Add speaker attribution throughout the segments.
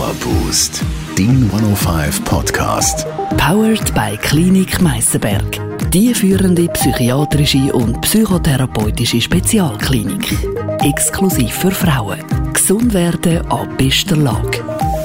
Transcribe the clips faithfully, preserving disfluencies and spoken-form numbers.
Speaker 1: Power Boost, dein hundertfünf Podcast.
Speaker 2: Powered by Klinik Meissenberg. Die führende psychiatrische und psychotherapeutische Spezialklinik. Exklusiv für Frauen. Gesund werden an bester Lage.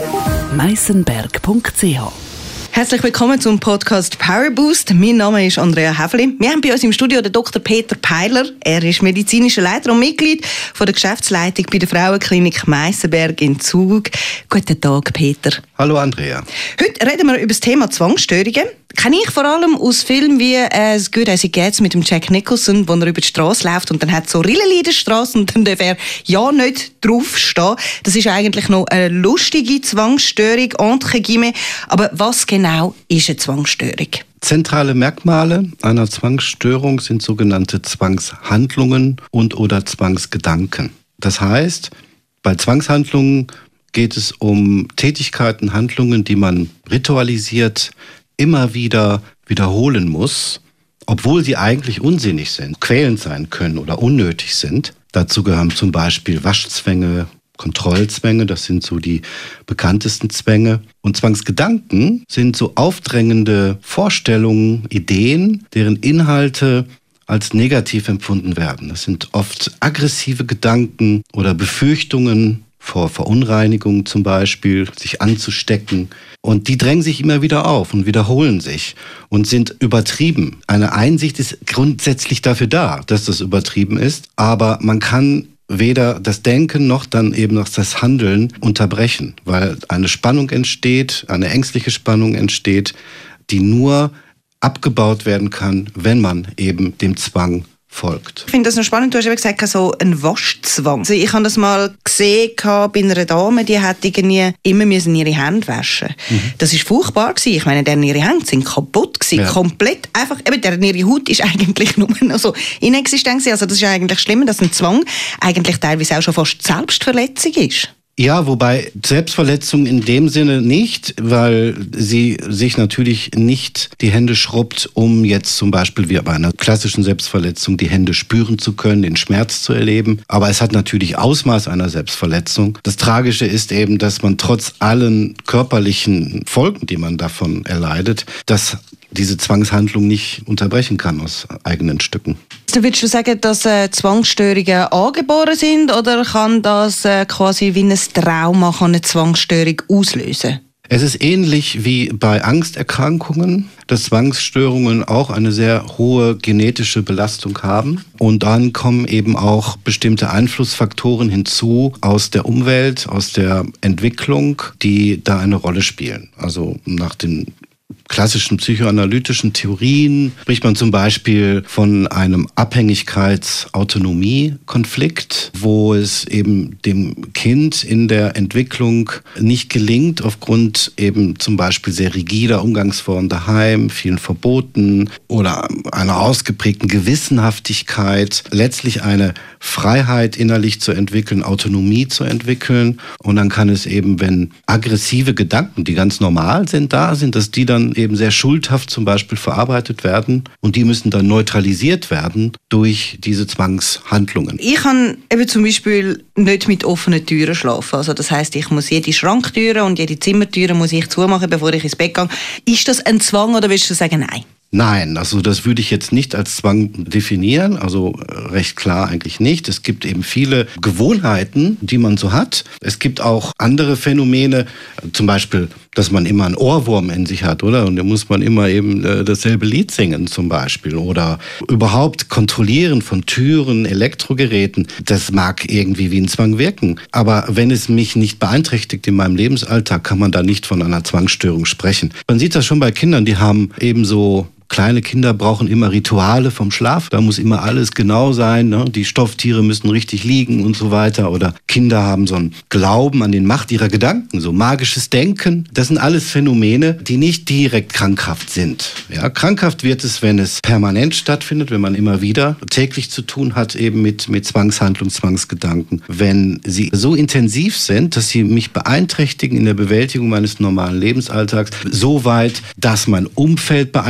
Speaker 2: meissenberg punkt c h.
Speaker 3: Herzlich willkommen zum Podcast Power Boost. Mein Name ist Andrea Häfeli. Wir haben bei uns im Studio den Doktor Peter Peiler. Er ist medizinischer Leiter und Mitglied von der Geschäftsleitung bei der Frauenklinik Meissenberg in Zug. Guten Tag, Peter.
Speaker 4: Hallo, Andrea.
Speaker 3: Heute reden wir über das Thema Zwangsstörungen. Kenne ich vor allem aus Filmen wie äh, «Good As It Gets» mit dem Jack Nicholson, wo er über die Straße läuft und dann hat so Rillen in der Straße und dann darf er ja nicht draufstehen. Das ist eigentlich noch eine lustige Zwangsstörung, entre guillemets. Aber was genau ist eine Zwangsstörung?
Speaker 4: Zentrale Merkmale einer Zwangsstörung sind sogenannte Zwangshandlungen und oder Zwangsgedanken. Das heißt, bei Zwangshandlungen geht es um Tätigkeiten, Handlungen, die man ritualisiert, immer wieder wiederholen muss, obwohl sie eigentlich unsinnig sind, quälend sein können oder unnötig sind. Dazu gehören zum Beispiel Waschzwänge, Kontrollzwänge, das sind so die bekanntesten Zwänge. Und Zwangsgedanken sind so aufdrängende Vorstellungen, Ideen, deren Inhalte als negativ empfunden werden. Das sind oft aggressive Gedanken oder Befürchtungen vor Verunreinigung zum Beispiel, sich anzustecken. Und die drängen sich immer wieder auf und wiederholen sich und sind übertrieben. Eine Einsicht ist grundsätzlich dafür da, dass das übertrieben ist, aber man kann weder das Denken noch dann eben noch das Handeln unterbrechen, weil eine Spannung entsteht, eine ängstliche Spannung entsteht, die nur abgebaut werden kann, wenn man eben dem Zwang folgt.
Speaker 3: Ich finde das noch spannend. Du hast eben gesagt, so ein Waschzwang. Also ich habe das mal gesehen bei einer Dame, die hat irgendwie immer müssen ihre Hände waschen. Mhm. Das war furchtbar gewesen. Ich meine, deren ihre Hände sind kaputt gewesen. Ja. Komplett einfach, eben deren ihre Haut ist eigentlich nur noch so inexistent gewesen. Also das ist eigentlich schlimmer, dass ein Zwang eigentlich teilweise auch schon fast Selbstverletzung ist.
Speaker 4: Ja, wobei Selbstverletzung in dem Sinne nicht, weil sie sich natürlich nicht die Hände schrubbt, um jetzt zum Beispiel wie bei einer klassischen Selbstverletzung die Hände spüren zu können, den Schmerz zu erleben. Aber es hat natürlich Ausmaß einer Selbstverletzung. Das Tragische ist eben, dass man trotz allen körperlichen Folgen, die man davon erleidet, dass diese Zwangshandlung nicht unterbrechen kann aus eigenen Stücken.
Speaker 3: Dann würdest du sagen, dass äh, Zwangsstörungen angeboren sind oder kann das äh, quasi wie ein Trauma eine Zwangsstörung auslösen?
Speaker 4: Es ist ähnlich wie bei Angsterkrankungen, dass Zwangsstörungen auch eine sehr hohe genetische Belastung haben. Und dann kommen eben auch bestimmte Einflussfaktoren hinzu aus der Umwelt, aus der Entwicklung, die da eine Rolle spielen. Also nach den klassischen psychoanalytischen Theorien spricht man zum Beispiel von einem Abhängigkeits-Autonomie-Konflikt, wo es eben dem Kind in der Entwicklung nicht gelingt, aufgrund eben zum Beispiel sehr rigider Umgangsformen daheim, vielen Verboten oder einer ausgeprägten Gewissenhaftigkeit, letztlich eine Freiheit innerlich zu entwickeln, Autonomie zu entwickeln. Und dann kann es eben, wenn aggressive Gedanken, die ganz normal sind, da sind, dass die dann eben sehr schuldhaft zum Beispiel verarbeitet werden und die müssen dann neutralisiert werden durch diese Zwangshandlungen.
Speaker 3: Ich kann eben zum Beispiel nicht mit offenen Türen schlafen. Also das heisst, ich muss jede Schranktüre und jede Zimmertüre muss ich zumachen, bevor ich ins Bett gehe. Ist das ein Zwang oder willst du sagen, nein?
Speaker 4: Nein, also das würde ich jetzt nicht als Zwang definieren, also recht klar eigentlich nicht. Es gibt eben viele Gewohnheiten, die man so hat. Es gibt auch andere Phänomene, zum Beispiel, dass man immer einen Ohrwurm in sich hat, oder? Und da muss man immer eben dasselbe Lied singen zum Beispiel. Oder überhaupt Kontrollieren von Türen, Elektrogeräten. Das mag irgendwie wie ein Zwang wirken. Aber wenn es mich nicht beeinträchtigt in meinem Lebensalltag, kann man da nicht von einer Zwangsstörung sprechen. Man sieht das schon bei Kindern, die haben eben so Kleine Kinder brauchen immer Rituale vom Schlaf. Da muss immer alles genau sein. Ne? Die Stofftiere müssen richtig liegen und so weiter. Oder Kinder haben so einen Glauben an den Macht ihrer Gedanken, so magisches Denken. Das sind alles Phänomene, die nicht direkt krankhaft sind. Ja, krankhaft wird es, wenn es permanent stattfindet, wenn man immer wieder täglich zu tun hat eben mit, mit Zwangshandlung, Zwangsgedanken. Wenn sie so intensiv sind, dass sie mich beeinträchtigen in der Bewältigung meines normalen Lebensalltags, so weit, dass mein Umfeld beeinträchtigt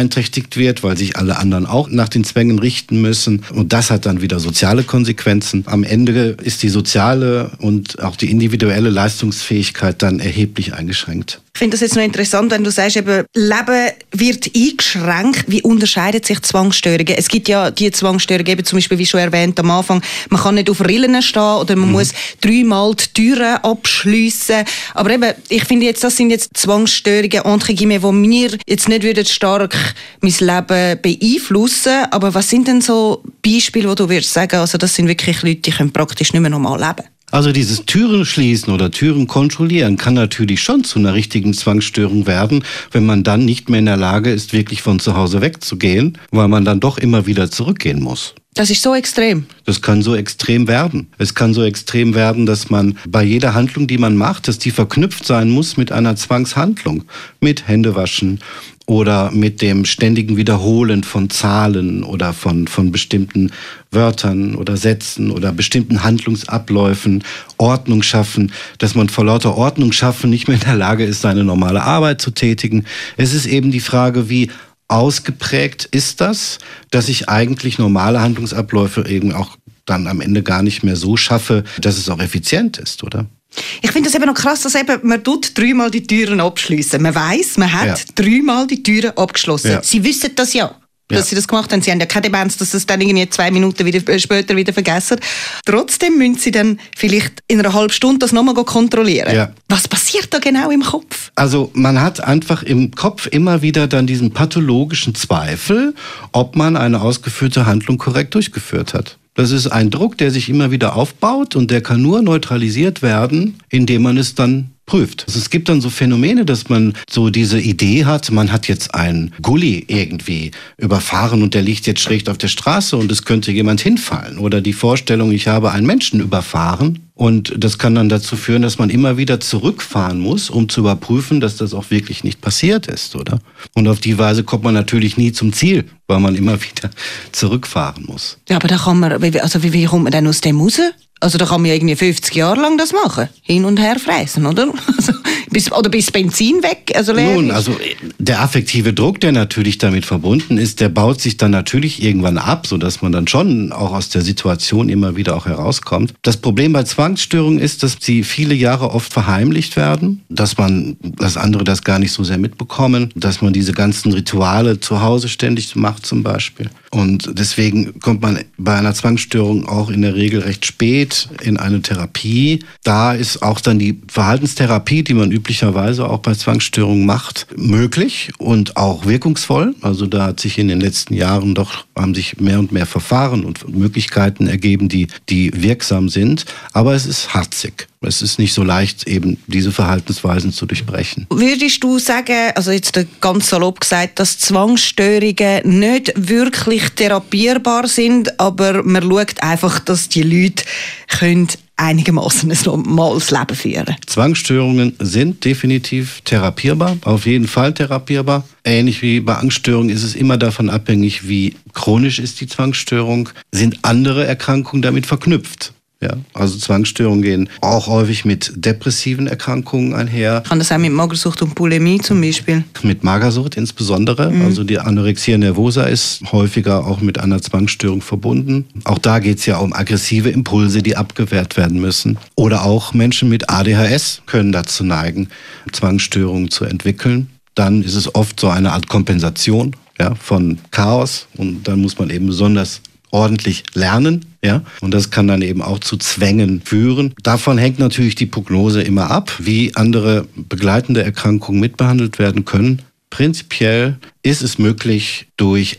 Speaker 4: vernachlässigt wird, weil sich alle anderen auch nach den Zwängen richten müssen. Und das hat dann wieder soziale Konsequenzen. Am Ende ist die soziale und auch die individuelle Leistungsfähigkeit dann erheblich eingeschränkt.
Speaker 3: Ich finde das jetzt noch interessant, wenn du sagst, eben, Leben wird eingeschränkt. Wie unterscheiden sich Zwangsstörungen? Es gibt ja die Zwangsstörungen, eben zum Beispiel, wie schon erwähnt am Anfang, man kann nicht auf Rillen stehen oder man mhm. muss dreimal die Türen abschliessen. Aber eben, ich finde jetzt, das sind jetzt Zwangsstörungen, entre guillemets, die mir jetzt nicht würden stark mein Leben beeinflussen. Aber was sind denn so Beispiele, wo du würdest sagen, also das sind wirklich Leute, die können praktisch nicht mehr normal leben?
Speaker 4: Also dieses Türen schließen oder Türen kontrollieren kann natürlich schon zu einer richtigen Zwangsstörung werden, wenn man dann nicht mehr in der Lage ist, wirklich von zu Hause wegzugehen, weil man dann doch immer wieder zurückgehen muss.
Speaker 3: Das ist so extrem.
Speaker 4: Das kann so extrem werden. Es kann so extrem werden, dass man bei jeder Handlung, die man macht, dass die verknüpft sein muss mit einer Zwangshandlung, mit Händewaschen oder mit dem ständigen Wiederholen von Zahlen oder von, von bestimmten Wörtern oder Sätzen oder bestimmten Handlungsabläufen, Ordnung schaffen, dass man vor lauter Ordnung schaffen nicht mehr in der Lage ist, seine normale Arbeit zu tätigen. Es ist eben die Frage, wie ausgeprägt ist das, dass ich eigentlich normale Handlungsabläufe eben auch dann am Ende gar nicht mehr so schaffe, dass es auch effizient ist, oder?
Speaker 3: Ich finde das eben noch krass, dass eben, man tut dreimal die Türen abschliessen. Man weiss, man hat ja. dreimal die Türen abgeschlossen. Ja. Sie wissen das ja, dass ja. sie das gemacht haben. Sie haben ja keine Demenz, dass sie es dann irgendwie zwei Minuten wieder, später wieder vergessen. Trotzdem müssen sie dann vielleicht in einer halben Stunde das nochmal kontrollieren. Ja. Was passiert da genau im Kopf?
Speaker 4: Also man hat einfach im Kopf immer wieder dann diesen pathologischen Zweifel, ob man eine ausgeführte Handlung korrekt durchgeführt hat. Das ist ein Druck, der sich immer wieder aufbaut und der kann nur neutralisiert werden, indem man es dann prüft. Also es gibt dann so Phänomene, dass man so diese Idee hat, man hat jetzt einen Gully irgendwie überfahren und der liegt jetzt schräg auf der Straße und es könnte jemand hinfallen. Oder die Vorstellung, ich habe einen Menschen überfahren. Und das kann dann dazu führen, dass man immer wieder zurückfahren muss, um zu überprüfen, dass das auch wirklich nicht passiert ist, oder? Und auf die Weise kommt man natürlich nie zum Ziel, weil man immer wieder zurückfahren muss.
Speaker 3: Ja, aber da kann man, also wie, wie kommt man denn aus dem raus? Also da kann man ja irgendwie fünfzig Jahre lang das machen, hin und her fräsen, oder? Also, bis, oder bis Benzin weg, also leer
Speaker 4: Nun,
Speaker 3: ist.
Speaker 4: also der affektive Druck, der natürlich damit verbunden ist, der baut sich dann natürlich irgendwann ab, sodass man dann schon auch aus der Situation immer wieder auch herauskommt. Das Problem bei Zwangsstörungen ist, dass sie viele Jahre oft verheimlicht werden, dass man, dass andere das gar nicht so sehr mitbekommen, dass man diese ganzen Rituale zu Hause ständig macht zum Beispiel. Und deswegen kommt man bei einer Zwangsstörung auch in der Regel recht spät in eine Therapie. Da ist auch dann die Verhaltenstherapie, die man üblicherweise auch bei Zwangsstörungen macht, möglich und auch wirkungsvoll. Also da hat sich in den letzten Jahren doch, haben sich mehr und mehr Verfahren und Möglichkeiten ergeben, die, die wirksam sind. Aber es ist harzig. Es ist nicht so leicht, eben diese Verhaltensweisen zu durchbrechen.
Speaker 3: Würdest du sagen, also jetzt ganz salopp gesagt, dass Zwangsstörungen nicht wirklich therapierbar sind, aber man schaut einfach, dass die Leute können einigermaßen ein normales Leben führen?
Speaker 4: Zwangsstörungen sind definitiv therapierbar, auf jeden Fall therapierbar. Ähnlich wie bei Angststörungen ist es immer davon abhängig, wie chronisch ist die Zwangsstörung. Sind andere Erkrankungen damit verknüpft? Ja, also Zwangsstörungen gehen auch häufig mit depressiven Erkrankungen einher.
Speaker 3: Kann das auch mit Magersucht und Bulimie zum Beispiel?
Speaker 4: Mit Magersucht insbesondere. Mhm. Also die Anorexia nervosa ist häufiger auch mit einer Zwangsstörung verbunden. Auch da geht es ja um aggressive Impulse, die abgewehrt werden müssen. Oder auch Menschen mit A D H S können dazu neigen, Zwangsstörungen zu entwickeln. Dann ist es oft so eine Art Kompensation, ja, von Chaos und dann muss man eben besonders ordentlich lernen, ja, und das kann dann eben auch zu Zwängen führen. Davon hängt natürlich die Prognose immer ab, wie andere begleitende Erkrankungen mitbehandelt werden können. Prinzipiell ist es möglich, durch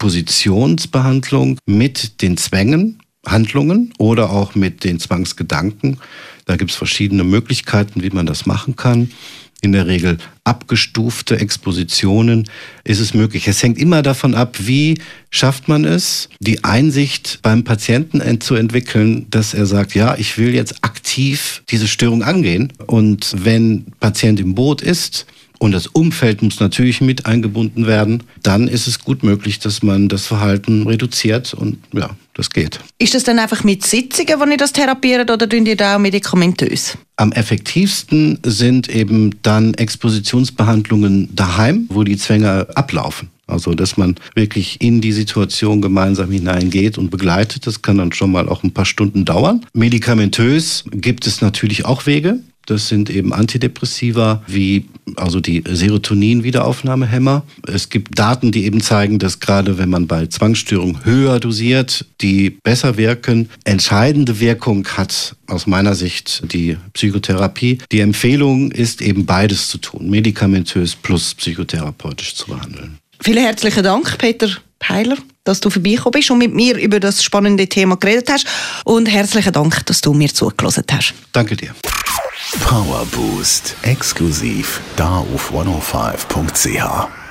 Speaker 4: Expositionsbehandlung mit den Zwängen, Handlungen oder auch mit den Zwangsgedanken. Da gibt es verschiedene Möglichkeiten, wie man das machen kann. In der Regel abgestufte Expositionen ist es möglich. Es hängt immer davon ab, wie schafft man es, die Einsicht beim Patienten zu entwickeln, dass er sagt, ja, ich will jetzt aktiv diese Störung angehen. Und wenn Patient im Boot ist und das Umfeld muss natürlich mit eingebunden werden, dann ist es gut möglich, dass man das Verhalten reduziert und ja, das geht.
Speaker 3: Ist das dann einfach mit Sitzungen, wenn ihr das therapiert, oder tun ihr da auch medikamentös?
Speaker 4: Am effektivsten sind eben dann Expositionsbehandlungen daheim, wo die Zwänge ablaufen. Also, dass man wirklich in die Situation gemeinsam hineingeht und begleitet. Das kann dann schon mal auch ein paar Stunden dauern. Medikamentös gibt es natürlich auch Wege. Das sind eben Antidepressiva wie also die Serotonin-Wiederaufnahmehämmer. Es gibt Daten, die eben zeigen, dass gerade wenn man bei Zwangsstörungen höher dosiert, die besser wirken. Entscheidende Wirkung hat aus meiner Sicht die Psychotherapie. Die Empfehlung ist eben beides zu tun, medikamentös plus psychotherapeutisch zu behandeln.
Speaker 3: Vielen herzlichen Dank, Peter Peiler, dass du vorbeigekommen bist und mit mir über das spannende Thema geredet hast. Und herzlichen Dank, dass du mir zugehört hast.
Speaker 4: Danke dir.
Speaker 1: Power Boost. Exklusiv da auf hundertfünf Punkt c h.